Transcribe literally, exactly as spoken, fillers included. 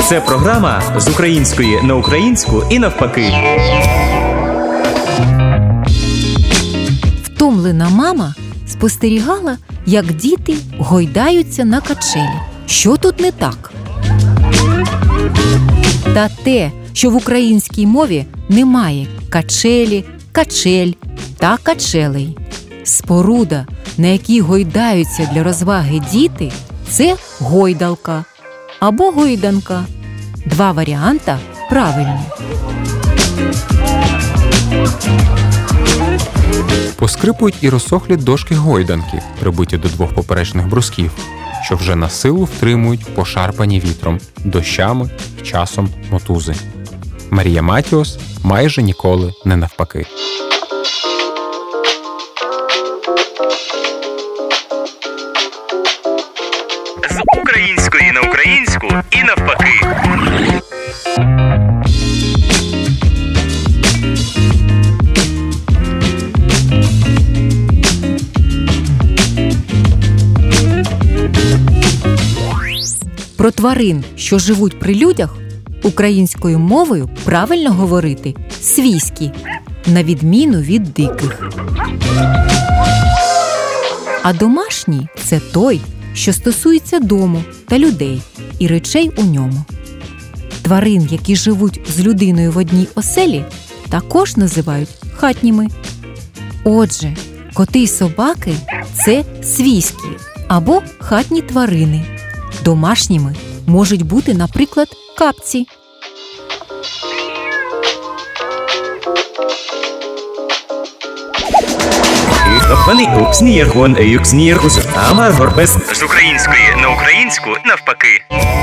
Це програма з української на українську і навпаки. Втомлена мама спостерігала, як діти гойдаються на качелі. Що тут не так? Та те, що в українській мові немає качелі, качель та качелей. Споруда, на якій гойдаються для розваги діти, це гойдалка або гойданка. Два варіанти правильні. Поскрипують і розсохлі дошки гойданки, прибиті до двох поперечних брусків, що вже на силу втримують пошарпані вітром, дощами і часом мотузи. Марія Матіос майже ніколи не навпаки. З української на українську і навпаки. Про тварин, що живуть при людях, українською мовою правильно говорити свійські, на відміну від диких. А домашній – це той, що стосується дому та людей і речей у ньому. Тварин, які живуть з людиною в одній оселі, також називають хатніми. Отже, коти й собаки – це свійські або хатні тварини. Домашніми можуть бути, наприклад, капці. З української на українську навпаки.